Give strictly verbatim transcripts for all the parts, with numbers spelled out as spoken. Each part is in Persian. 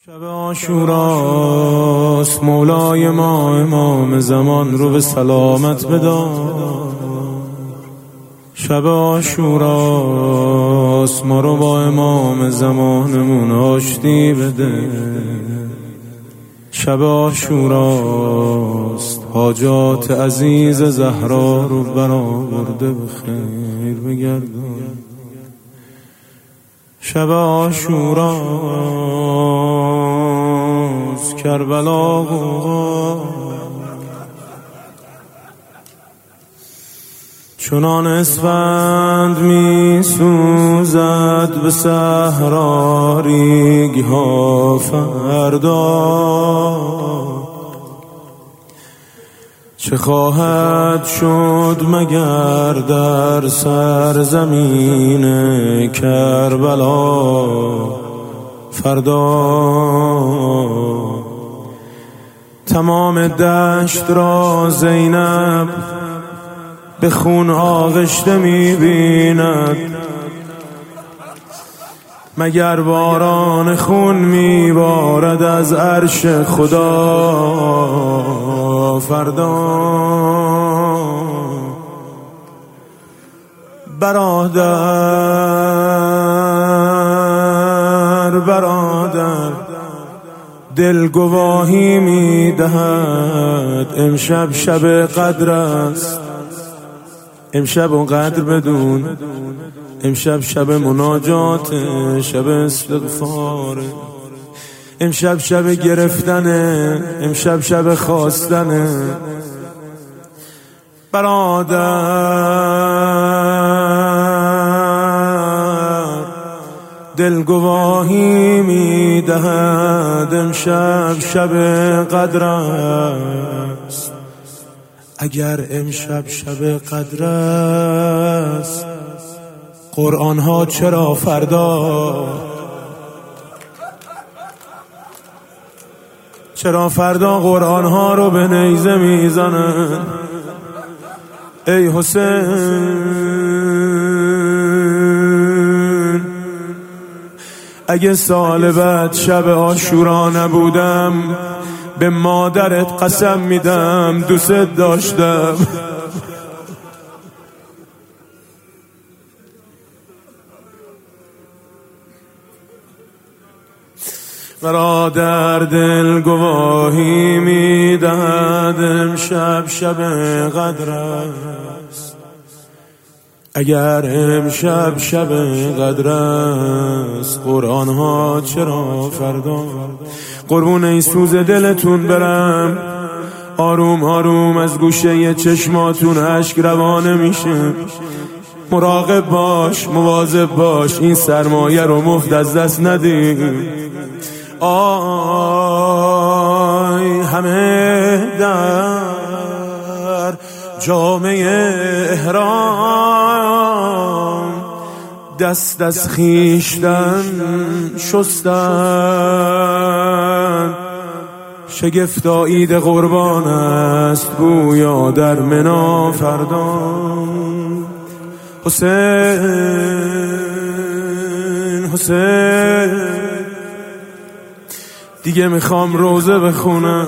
شب عاشوراست، مولای ما امام زمان رو به سلامت بدار. شب عاشوراست، ما رو با امام زمانمون آشتی بده. شب عاشوراست، حاجات عزیز زهرا رو برآورده به خیر بگردان. شب عاشوراست، کربلا غوغا چنان اسفند می سوزد به صحرا ریگ ها فردا. چه خواهد شد مگر در سرزمین کربلا فردا؟ تمام دشت را زینب به خون آغشته می بیند، مگر باران خون می بارد از عرش خدا فردا؟ برادر برادر دل گواهی می دهد، امشب شب قدر است. امشب و قدر بدون، امشب شب مناجات، شب استغفار، امشب شب گرفتنه، امشب شب خواستنه. برادر دل گواهی می دهد، امشب شب قدر است. اگر امشب شب قدر است، قرآن ها چرا فردا؟ چرا فردا قرآن ها رو به نیزه میزنن؟ ای حسین، اگه سال بعد شب عاشورا نبودم، به مادرت قسم میدم دوست داشتم. برادر دل گواهی میدهد، امشب شب قدر است. اگر امشب شب قدر است، قرآن ها چرا فردا؟ قربون این سوز دلتون برم، آروم آروم از گوشه چشماتون اشک روانه میشه. مراقب باش، مواظب باش، این سرمایه رو مفت از دست ندی. آی همه در جامعه احرام، دست از خویشتن شستن. شگفتا عید قربان است، گویا در منا فردا. حسین حسین دیگه میخوام روزه بخونم،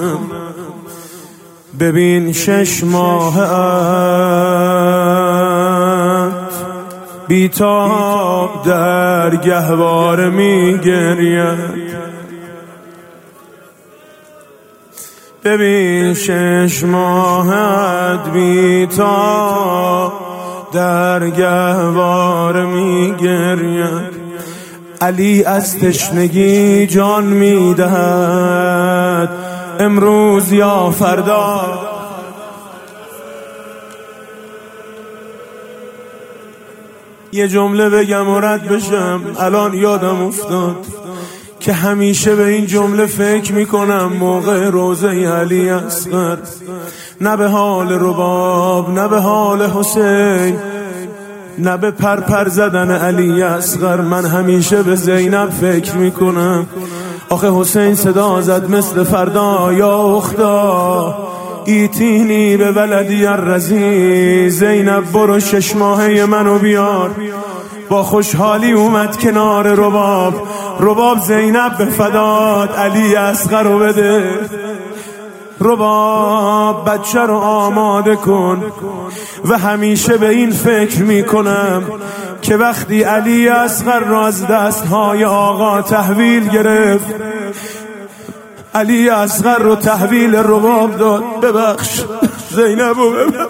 ببین شش ماهت بیتاب در گهواره میگرید. ببین شش ماهت بیتاب در گهواره میگرید. علی از تشنگی جان میدهد، امروز یا فردا. یه جمله بگم و رد بشم، الان یادم افتاد که همیشه به این جمله فکر میکنم موقع روزه علی اصغر. نه به حال رباب، نه به حال حسین، نه به پر پر زدن علی اصغر، من همیشه به زینب فکر میکنم. آخه حسین صدا زد مثل فردا، یا اختا ایتینی به ولدی الرضی، زینب برو شش ماهه منو بیار. با خوشحالی اومد کنار رباب. رباب زینب به فداد، علی اصغر رو بده. رباب بچه رو آماده کن و همیشه به این فکر میکنم که وقتی علی اصغر را از دستهای آقا تحویل گرفت، علی اصغر رو تحویل رباب داد. ببخش زینب رو ببخش.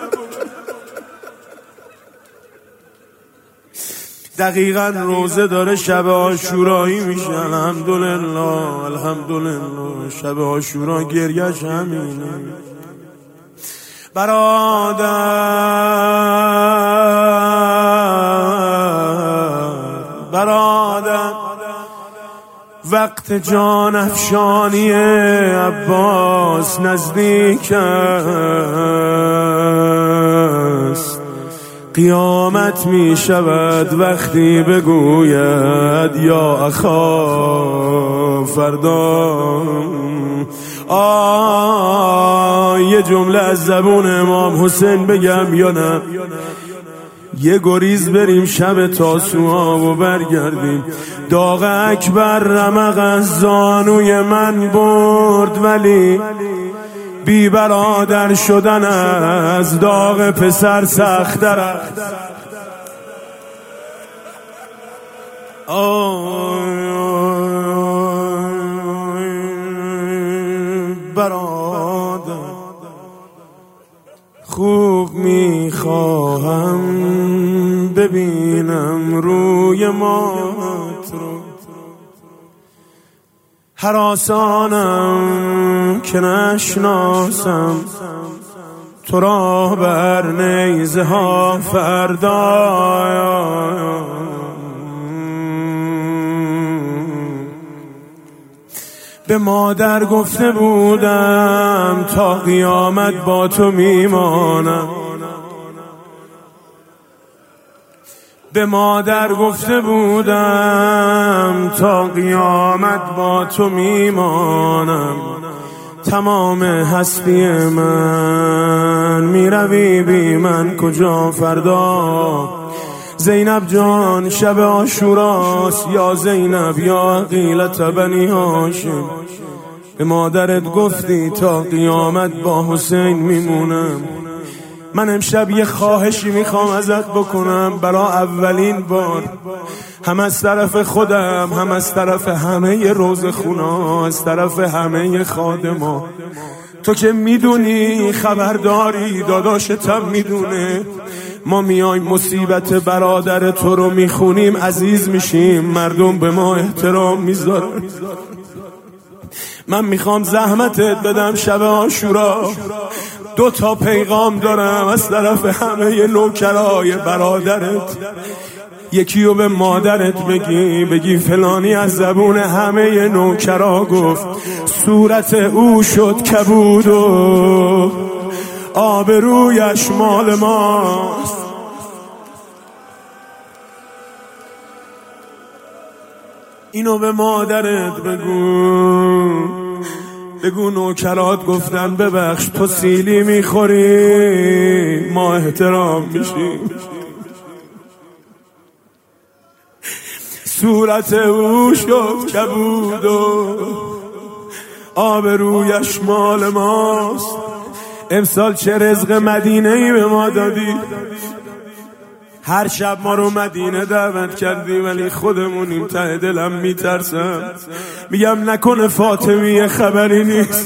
دقیقا روزه داره شب عاشورایی میشه. الحمدلله الحمدلله شب عاشورا گریه‌ش همینه. برادر برادر وقت جان افشانی عباس نزدیک است. قیامت می شود وقتی بگوید یا اخا فردا. آه یه جمله از زبون امام حسین بگم یا نه؟ یه گریز بریم شب تاسوعا و برگردیم. داغ اکبر رمق از زانوی من برد، ولی بی برادر شدن از داغ پسر سخت‌تر است. برادر خوب میخواهم ببینم روی مات رو، هراسانم که نشناسم تو را بر نیزه ها فردا. به مادر گفته بودم تا قیامت با تو میمانم. به مادر گفته بودم تا قیامت با تو میمانم. تمام هستی من میروی بی من کجا فردا. زینب جان شب عاشوراست، یا زینب یا عقیلة بنی هاشم. به مادرت گفتی تا قیامت با حسین میمونم. من امشب یه خواهشی میخوام ازت بکنم برای اولین بار، هم از طرف خودم هم از طرف همه روزخونا، از طرف همه خادما. تو که میدونی، خبرداری، داداشتم میدونه، ما میایم مصیبت برادر تو رو میخونیم عزیز میشیم، مردم به ما احترام میذارن. من میخوام زحمتت بدم شب عاشورا. دو تا پیغام دارم از طرف همه نوکرای برادرت. یکی رو به مادرت بگی، بگی فلانی از زبون همه نوکرا گفت صورت او شد کبود و آبرویش مال ماست. اینو به مادرت بگو. بگو نوکرات گفتن ببخش تو سیلی میخوری، ما احترام میشیم. صورت او شد کبود و آبرویش مال ماست. امسال چه رزق مدینه ای به ما دادی. هر شب ما رو مدینه دعوت کردی، ولی خودمونیم ته دلم میترسم. میگم نکنه فاطمیه خبری نیست.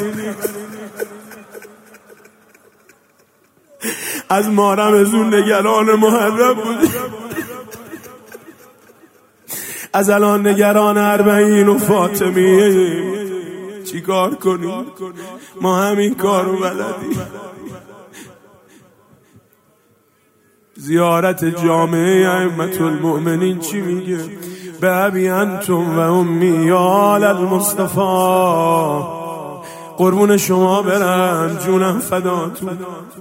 از مارم از اون نگران محرم بودی، از الان نگران اربعین و فاطمیه. چی کار کنیم؟ ما همین کارو بلدیم. زیارت جامعه ائمة المؤمنین چی میگه؟ به ابی انتم و امی یا المصطفی. قربون شما برم، جونم فداتون.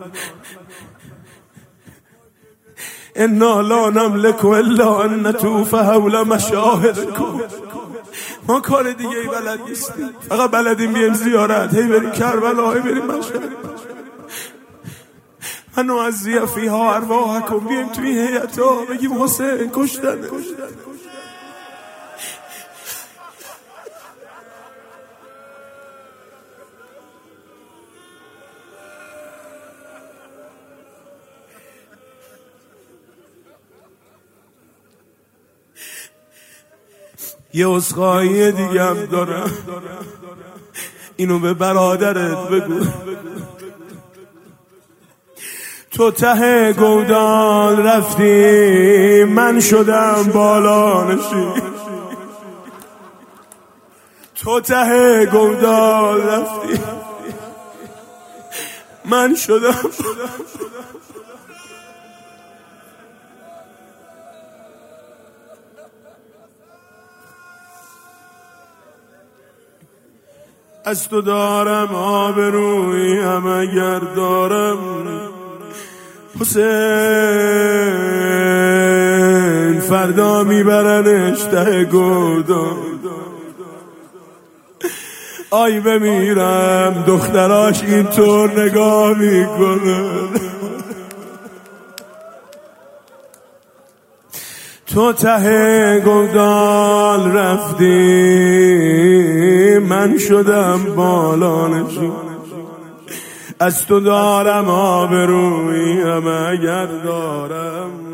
انا لا نملك الا ان نطوف حول مشاهدکم. ما کار دیگه ای بلد نیستیم، فقط بلدیم بیم زیارت، هی بریم کربلا، هی بریم مشهد. منو از زیفی ها ارواح کن بیم توی هیئت ها بگیم حسین کشتنه. یه عذرخواهی دیگه هم دارم، اینو به برادرت بگو. تو ته گودال رفتی من شدم بالا نشین. تو ته گودال رفتی من شدم. از تو دارم آبرویی هم اگر دارم حسین، فردا میبرنش ته گودال. آی بمیرم دختراش اینطور نگاه میکنن. تو ته گودال رفتی من شدم بالا نشین. از تو دارم آبرویی هم اگر دارم